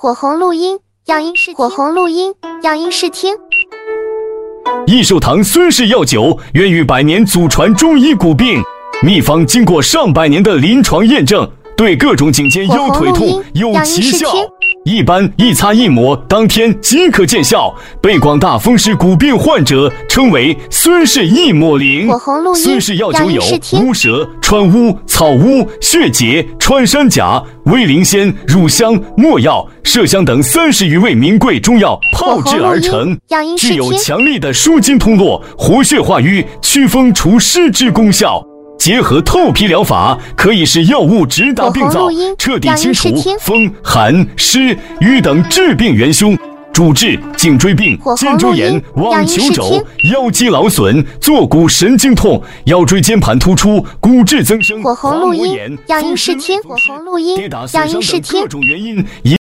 火红录音，养阴视听。火红录音，养阴视听。 益寿堂孙氏药酒源于百年祖传中医古病，秘方经过上百年的临床验证，对各种颈肩腰腿痛有奇效。一般一擦一抹，当天即可见效，被广大风湿骨病患者称为孙氏一抹灵。孙氏药酒有乌蛇、川乌、草乌、血竭、穿山甲、威灵仙、乳香、没药、麝香等30余味名贵中药炮制而成，具有强力的舒筋通络、活血化瘀、祛风除湿之功效。结合透皮疗法，可以使药物直达病灶，彻底清除风、寒、湿、瘀等致病元凶，主治颈椎病、肩周炎、网球肘、腰肌劳损、坐骨神经痛、腰椎间盘突出、骨质增生、滑膜炎、风湿、跌打损伤等各种原因。